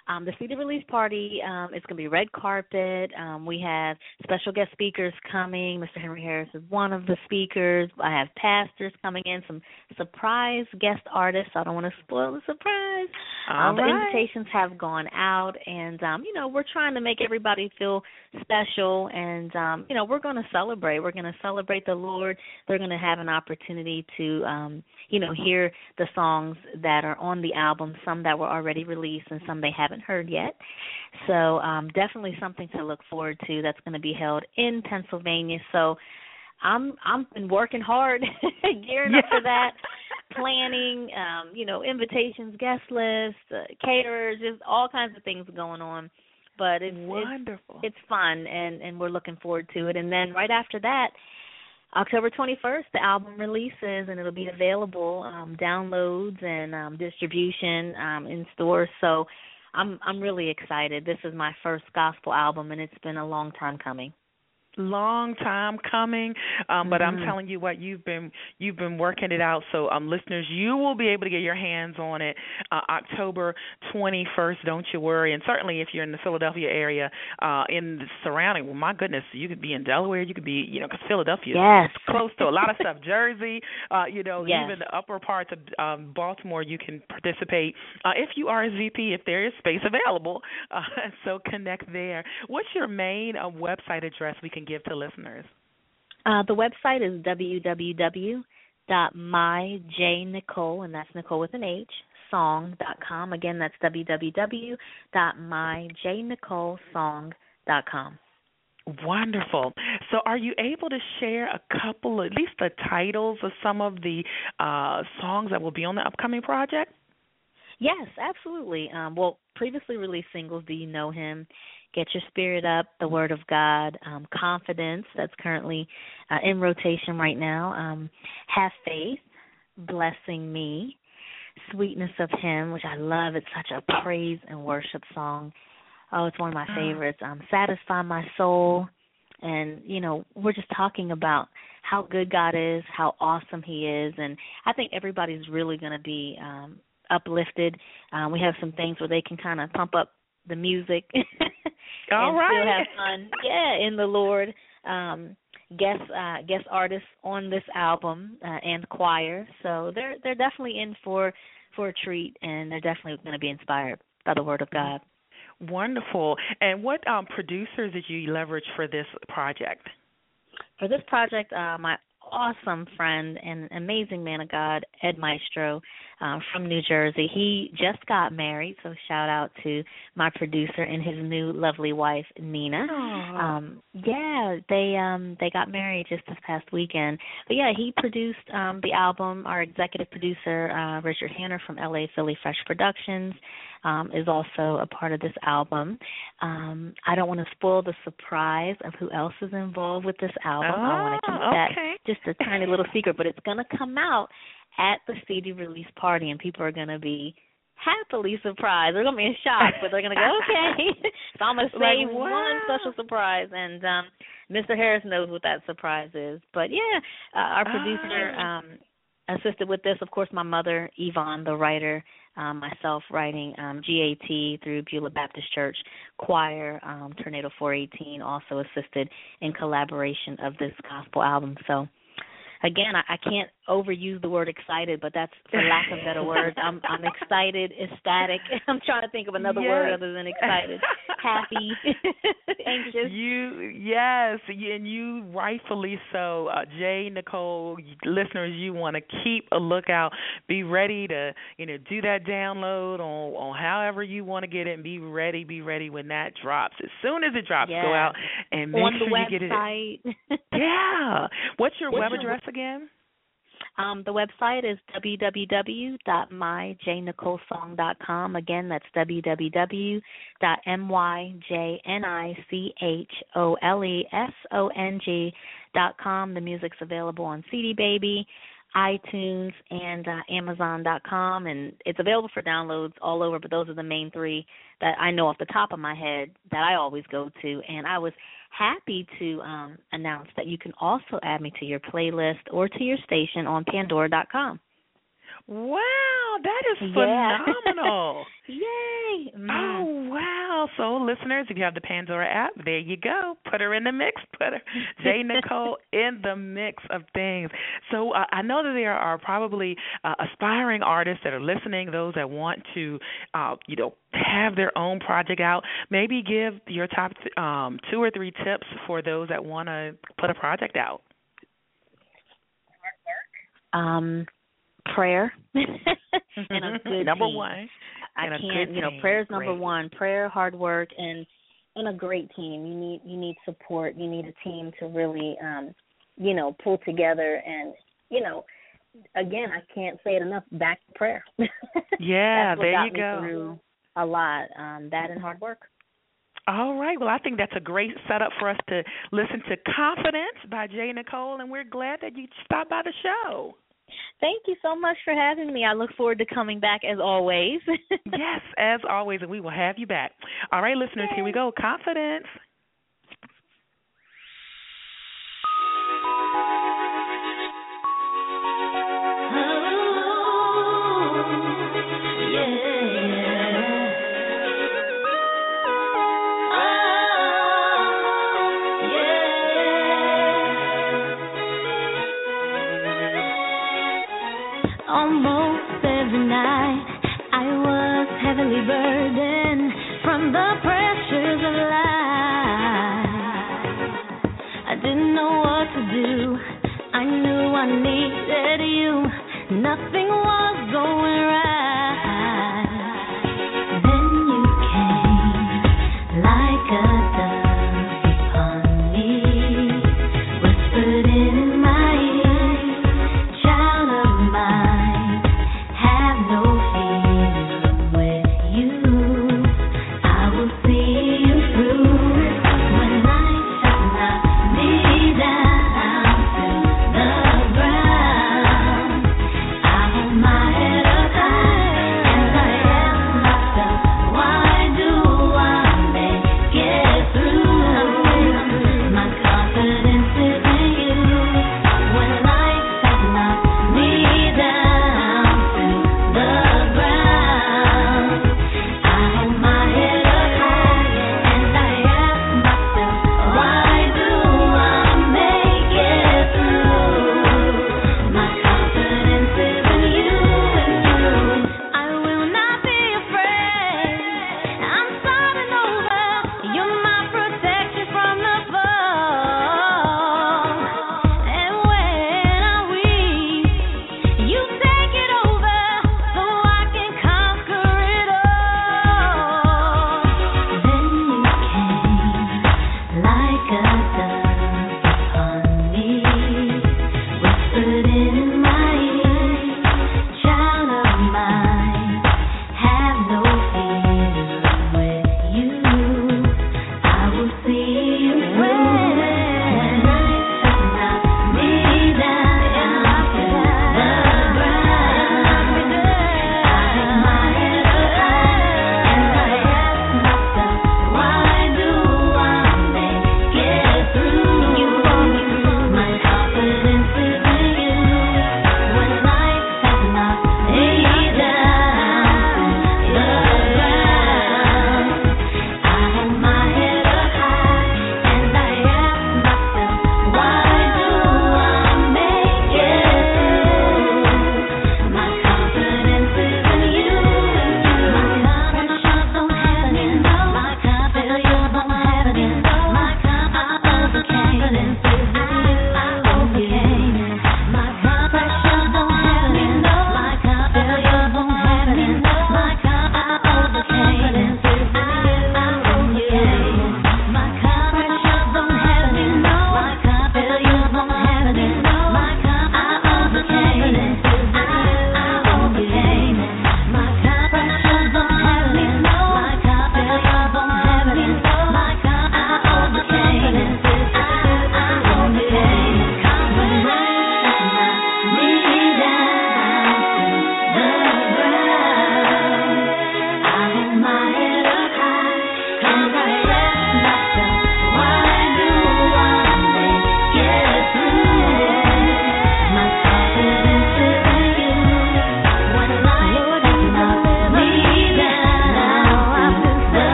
The CD release party, it's going to be red carpet. We have special guest speakers coming. Mr. Henry Harris is one of the speakers. I have pastors coming in, some surprise guest artists. I don't want to spoil the surprise. The invitations have gone out, and, we're trying to make everybody feel special, and, we're going to celebrate. We're going to celebrate the Lord. They're going to have an opportunity to, hear the songs that are on the album, some that were already released and some they haven't heard yet. So definitely something to look forward to. That's going to be held in Pennsylvania. So I'm been working hard, gearing up for that, planning, invitations, guest lists, caterers, just all kinds of things going on. But it's wonderful. It's fun, and we're looking forward to it. And then right after that, October 21st, the album releases, and it'll be available, downloads and distribution in stores. So I'm really excited. This is my first gospel album, and it's been a long time coming. Long time coming, but I'm telling you what, you've been working it out. So, listeners, you will be able to get your hands on it October 21st. Don't you worry. And certainly, if you're in the Philadelphia area, in the surrounding, well, my goodness, you could be in Delaware. You could be, because Philadelphia is close to a lot of stuff. Jersey, even the upper parts of Baltimore, you can participate if you RSVP, if there is space available. So connect there. What's your main website address we can give to listeners? The website is www.myjnicole, and that's Nicole with an H, song.com. Again, that's www.myjnicolesong.com. Wonderful. So are you able to share a couple, at least the titles of some of the songs that will be on the upcoming project? Yes, absolutely. Previously released singles, Do You Know Him? Get Your Spirit Up, The Word of God, Confidence, that's currently in rotation right now, Have Faith, Blessing Me, Sweetness of Him, which I love. It's such a praise and worship song. Oh, it's one of my favorites. Satisfy My Soul. And, we're just talking about how good God is, how awesome He is. And I think everybody's really going to be uplifted. We have some things where they can kind of pump up the music and still have fun. Yeah, in the Lord. Guest artists on this album and choir. So they're definitely in for a treat, and they're definitely going to be inspired by the Word of God. Wonderful. And what producers did you leverage for this project? For this project, my awesome friend and amazing man of God, Ed Maestro, from New Jersey. He just got married, so shout out to my producer and his new lovely wife, Nina. They got married just this past weekend. But yeah, he produced the album. Our executive producer, Richard Hanner from LA Philly Fresh Productions, is also a part of this album. I don't want to spoil the surprise of who else is involved with this album. I want to keep that just a tiny little secret, but it's going to come out at the CD release party, and people are going to be happily surprised. They're going to be in shock, but they're going to go, okay. So I'm going to say one special surprise, and Mr. Harris knows what that surprise is. But, our producer assisted with this. Of course, my mother, Yvonne, the writer, myself writing GAT through Beulah Baptist Church Choir, Tornado 418 also assisted in collaboration of this gospel album. So, again, I can't overuse the word excited, but that's for lack of better words. I'm excited, ecstatic. I'm trying to think of another word other than excited. Happy, anxious. And you rightfully so. J. Nicole, listeners, you want to keep a lookout. Be ready to, do that download on however you want to get it, and be ready when that drops. As soon as it drops, go out and make sure you get it. On the website. What's your web address again? The website is www.myjnicolesong.com. Again, that's www.myjnicolesong.com. The music's available on CD Baby, iTunes, and Amazon.com, and it's available for downloads all over, but those are the main three that I know off the top of my head that I always go to. And I was happy to announce that you can also add me to your playlist or to your station on Pandora.com. Wow, that is phenomenal. Yay. Oh, wow. So, listeners, if you have the Pandora app, there you go. Put her in the mix. Put her, J. Nicole, in the mix of things. So, I know that there are probably aspiring artists that are listening, those that want to, have their own project out. Maybe give your top 2 or 3 tips for those that want to put a project out. Prayer and a good number team. one. I can't, prayer is number one. Prayer, hard work, and a great team. You need support. You need a team to really, pull together. And again, I can't say it enough. Back to prayer. Yeah, That's what there got you me go. Through a lot. That and hard work. All right. Well, I think that's a great setup for us to listen to Confidence by J. Nicole, and we're glad that you stopped by the show. Thank you so much for having me. I look forward to coming back as always. Yes, as always, and we will have you back. All right, listeners, Here we go. Confidence. Almost every night I was heavily burdened from the pressures of life. I didn't know what to do. I knew I needed you. Nothing was going right. Then you came like a dove upon me, whispered in my ear, child of mine, have no fear with you. I will see you through. When life has knocked me down to the ground, I hold my head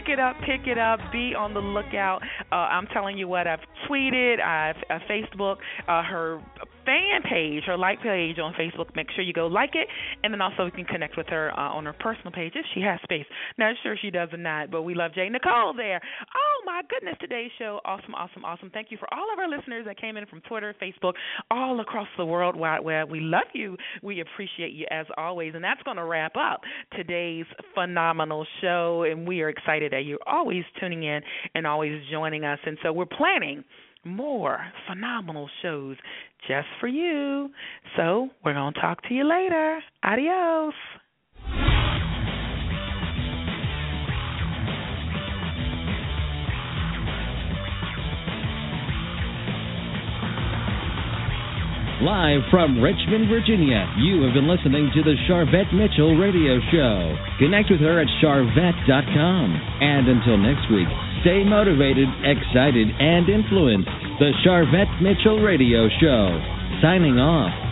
pick it up. Be on the lookout. I'm telling you what, I've tweeted, I've Facebook, her fan page, her like page on Facebook. Make sure you go like it, and then also you can connect with her on her personal page if she has space. Not sure she does or not, but we love Jay Nicole there. Oh my goodness, today's show, awesome. Thank you for all of our listeners that came in from Twitter, Facebook, all across the World Wide Web. We love you. We appreciate you as always, and that's going to wrap up today's phenomenal show, and we are excited that you're always tuning in and always joining us, and so we're planning more phenomenal shows just for you. So we're going to talk to you later. Adios. Live from Richmond, Virginia, you have been listening to the Sharvette Mitchell Radio Show. Connect with her at Sharvette.com. And until next week, stay motivated, excited, and influenced. The Sharvette Mitchell Radio Show. Signing off.